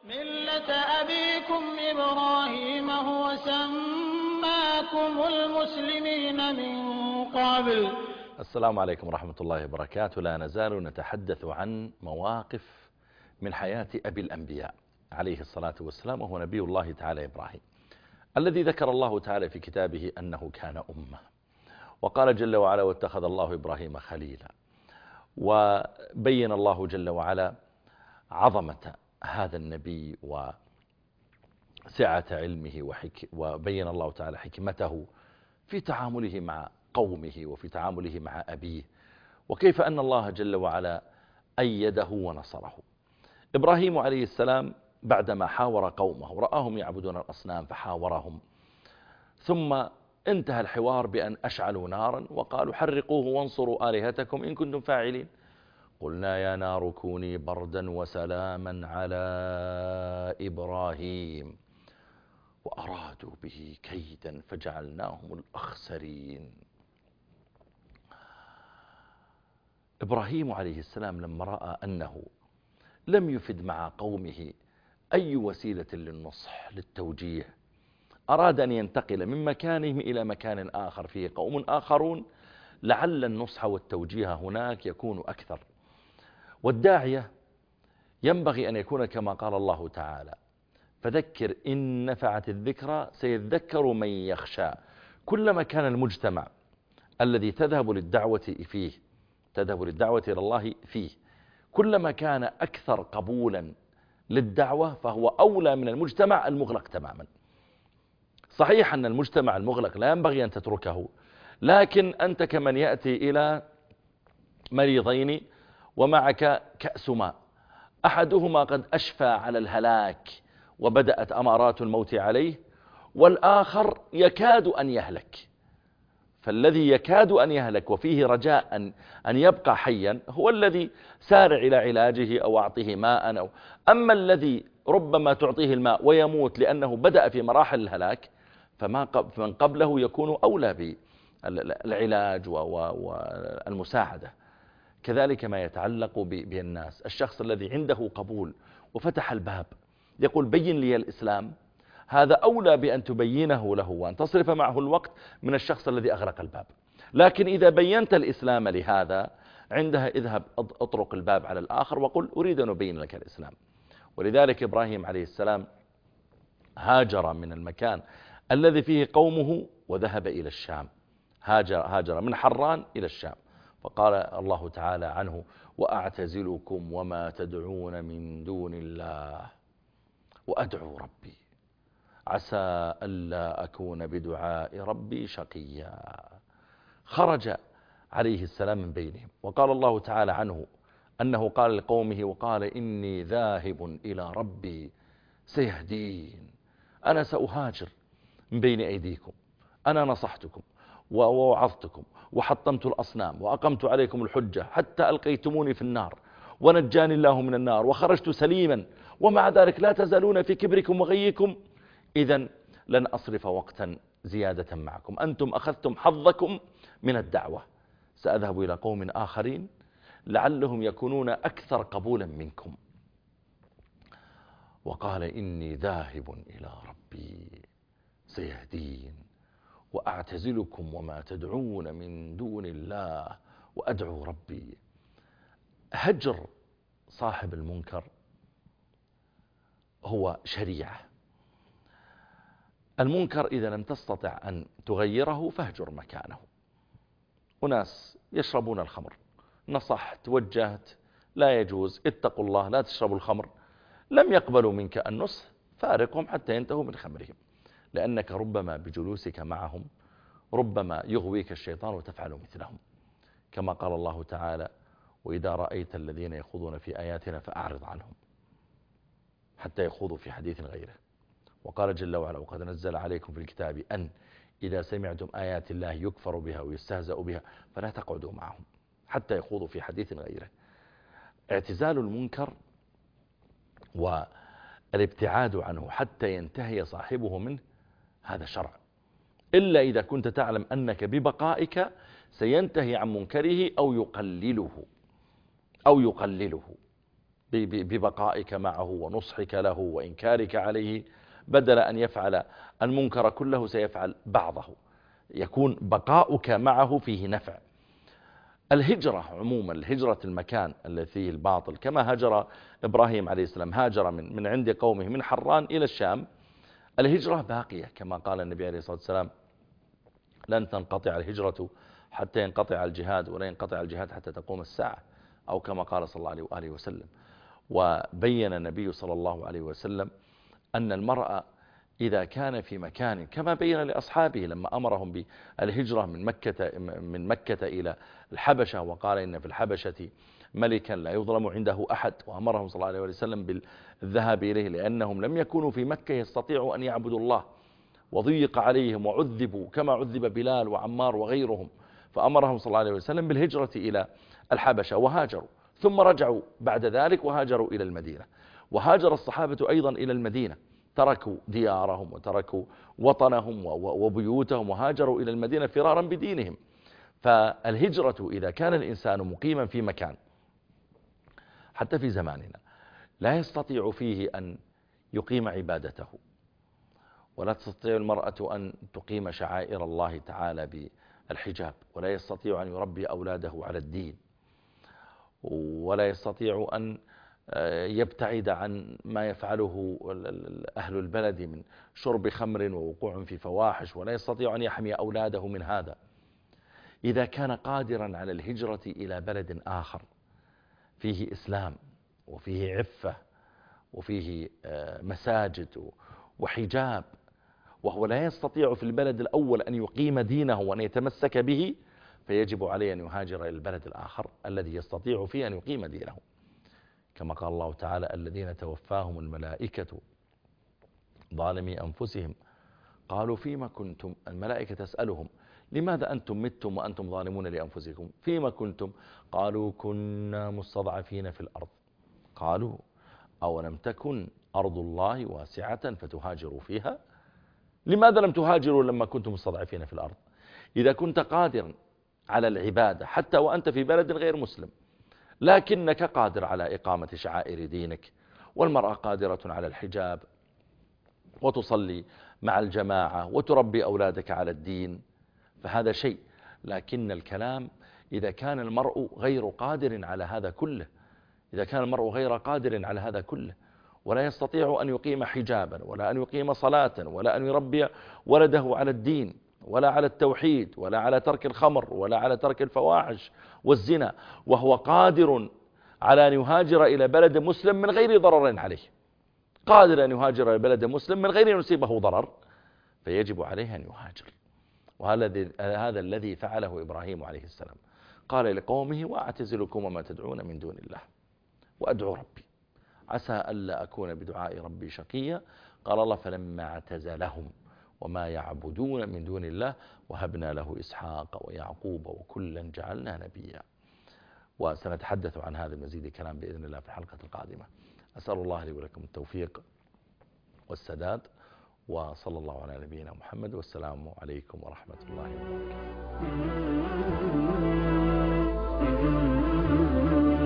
ملة أبيكم إبراهيم هو سماكم المسلمين من قبل. السلام عليكم ورحمة الله وبركاته. لا نزال نتحدث عن مواقف من حياة أبي الأنبياء عليه الصلاة والسلام، وهو نبي الله تعالى إبراهيم، الذي ذكر الله تعالى في كتابه أنه كان أمة، وقال جل وعلا: واتخذ الله إبراهيم خليلا. وبين الله جل وعلا عظمة هذا النبي وسعة علمه وبين الله تعالى حكمته في تعامله مع قومه وفي تعامله مع أبيه، وكيف أن الله جل وعلا أيده ونصره. إبراهيم عليه السلام بعدما حاور قومه، رآهم يعبدون الأصنام فحاورهم، ثم انتهى الحوار بأن أشعلوا نارا وقالوا: حرقوه وانصروا آلهتكم إن كنتم فاعلين. قلنا يا نار كوني بردا وسلاما على إبراهيم وأرادوا به كيدا فجعلناهم الأخسرين. إبراهيم عليه السلام لما رأى أنه لم يفد مع قومه أي وسيلة للنصح للتوجيه، أراد أن ينتقل من مكانهم إلى مكان آخر فيه قوم آخرون، لعل النصح والتوجيه هناك يكون أكثر. والداعية ينبغي أن يكون كما قال الله تعالى: فذكر إن نفعت الذكرى سيذكر من يخشى. كلما كان المجتمع الذي تذهب للدعوة إلى الله فيه كلما كان أكثر قبولا للدعوة، فهو أولى من المجتمع المغلق تماما. صحيح أن المجتمع المغلق لا ينبغي أن تتركه، لكن أنت كمن يأتي إلى مريضين ومعك كأس ماء، أحدهما قد أشفى على الهلاك وبدأت أمارات الموت عليه، والآخر يكاد أن يهلك. فالذي يكاد أن يهلك وفيه رجاء أن يبقى حيا هو الذي سارع إلى علاجه أو أعطيه ماء، أما الذي ربما تعطيه الماء ويموت لأنه بدأ في مراحل الهلاك، فمن قبله يكون أولى بالعلاج والمساعدة. كذلك ما يتعلق بالناس، الشخص الذي عنده قبول وفتح الباب يقول: بين لي الإسلام، هذا أولى بأن تبينه له وأن تصرف معه الوقت من الشخص الذي أغلق الباب. لكن إذا بينت الإسلام لهذا، عندها اذهب اطرق الباب على الآخر وقل: أريد أن أبين لك الإسلام. ولذلك إبراهيم عليه السلام هاجر من المكان الذي فيه قومه وذهب إلى الشام، هاجر من حران إلى الشام، فقال الله تعالى عنه: وأعتزلكم وما تدعون من دون الله وأدعو ربي عسى ألا أكون بدعاء ربي شقيا. خرج عليه السلام من بينهم، وقال الله تعالى عنه أنه قال لقومه: وقال إني ذاهب إلى ربي سيهدين. أنا سأهاجر من بين أيديكم، أنا نصحتكم ووعظتكم وحطمت الأصنام وأقمت عليكم الحجة حتى ألقيتموني في النار ونجاني الله من النار وخرجت سليما، ومع ذلك لا تزالون في كبركم وغيكم، إذن لن أصرف وقتا زيادة معكم، أنتم أخذتم حظكم من الدعوة، سأذهب إلى قوم آخرين لعلهم يكونون أكثر قبولا منكم. وقال إني ذاهب إلى ربي سيهدين وأعتزلكم وما تدعون من دون الله وأدعو ربي. هجر صاحب المنكر هو شريعة. المنكر إذا لم تستطع أن تغيره فاهجر مكانه. أناس يشربون الخمر، نصحت وجهت لا يجوز، اتقوا الله لا تشربوا الخمر، لم يقبلوا منك النصح، فارقهم حتى ينتهوا من خمرهم، لأنك ربما بجلوسك معهم ربما يغويك الشيطان وتفعل مثلهم، كما قال الله تعالى: وإذا رأيت الذين يخوضون في آياتنا فأعرض عنهم حتى يخوضوا في حديث غيره. وقال جل وعلا: وقد نزل عليكم في الكتاب أن إذا سمعتم آيات الله يكفر بها ويستهزأ بها فلا تقعدوا معهم حتى يخوضوا في حديث غيره. اعتزال المنكر والابتعاد عنه حتى ينتهي صاحبه منه هذا شرع، إلا إذا كنت تعلم أنك ببقائك سينتهي عن منكره أو يقلله. ببقائك معه ونصحك له وإنكارك عليه، بدل أن يفعل المنكر كله سيفعل بعضه، يكون بقاؤك معه فيه نفع. الهجرة عموما، الهجرة المكان الذي فيه الباطل، كما هاجر إبراهيم عليه السلام، هاجر من عند قومه من حران إلى الشام. الهجرة باقية كما قال النبي عليه الصلاة والسلام: لن تنقطع الهجرة حتى ينقطع الجهاد، ولا ينقطع الجهاد حتى تقوم الساعة، أو كما قال صلى الله عليه وآله وسلم. وبين النبي صلى الله عليه وسلم أن المرأة إذا كان في مكان، كما بين لأصحابه لما أمرهم بالهجرة من مكة إلى الحبشة، وقال إن في الحبشة ملكا لا يظلم عنده أحد، وأمرهم صلى الله عليه وسلم بالذهاب إليه لأنهم لم يكونوا في مكة يستطيعوا أن يعبدوا الله، وضيق عليهم وعذبوا كما عذب بلال وعمار وغيرهم، فأمرهم صلى الله عليه وسلم بالهجرة إلى الحبشة، وهاجروا ثم رجعوا بعد ذلك وهاجروا إلى المدينة. وهاجر الصحابة أيضا إلى المدينة، تركوا ديارهم وتركوا وطنهم وبيوتهم وهاجروا إلى المدينة فرارا بدينهم. فالهجرة إذا كان الإنسان مقيما في مكان، حتى في زماننا، لا يستطيع فيه أن يقيم عبادته، ولا تستطيع المرأة أن تقيم شعائر الله تعالى بالحجاب، ولا يستطيع أن يربي أولاده على الدين، ولا يستطيع أن يبتعد عن ما يفعله أهل البلد من شرب خمر ووقوع في فواحش، ولا يستطيع أن يحمي أولاده من هذا. إذا كان قادرا على الهجرة إلى بلد آخر فيه إسلام وفيه عفة وفيه مساجد وحجاب، وهو لا يستطيع في البلد الأول أن يقيم دينه وأن يتمسك به، فيجب عليه أن يهاجر إلى البلد الآخر الذي يستطيع فيه أن يقيم دينه، كما قال الله تعالى: الذين توفاهم الملائكة ظالمي أنفسهم قالوا فيما كنتم. الملائكة تسألهم: لماذا أنتم متم وأنتم ظالمون لأنفسكم؟ فيما كنتم؟ قالوا كنا مستضعفين في الأرض. قالوا أولم تكن أرض الله واسعة فتهاجروا فيها؟ لماذا لم تهاجروا لما كنتم مستضعفين في الأرض؟ إذا كنت قادرا على العبادة حتى وأنت في بلد غير مسلم، لكنك قادر على إقامة شعائر دينك، والمرأة قادرة على الحجاب وتصلي مع الجماعة وتربي أولادك على الدين، فهذا شيء. لكن الكلام إذا كان المرء غير قادر على هذا كله، إذا كان المرء غير قادر على هذا كله، ولا يستطيع أن يقيم حجابا ولا أن يقيم صلاة ولا أن يربي ولده على الدين ولا على التوحيد ولا على ترك الخمر ولا على ترك الفواحش والزنا، وهو قادر على أن يهاجر إلى بلد مسلم من غير ضرر عليه، قادر أن يهاجر إلى بلد مسلم من غير أن يصيبه ضرر، فيجب عليه أن يهاجر. وهذا الذي فعله إبراهيم عليه السلام، قال لقومه: وأعتزلكم وما تدعون من دون الله وأدعو ربي عسى ألا أكون بدعاء ربي شقيا. قال الله: فلما اعتزلهم وما يعبدون من دون الله وهبنا له إسحاق ويعقوب وكلا جعلنا نبيا. وسنتحدث عن هذا المزيد كلام بإذن الله في الحلقة القادمة. أسأل الله لي ولكم التوفيق والسداد، وصلى الله على نبينا محمد، والسلام عليكم ورحمة الله وبركاته.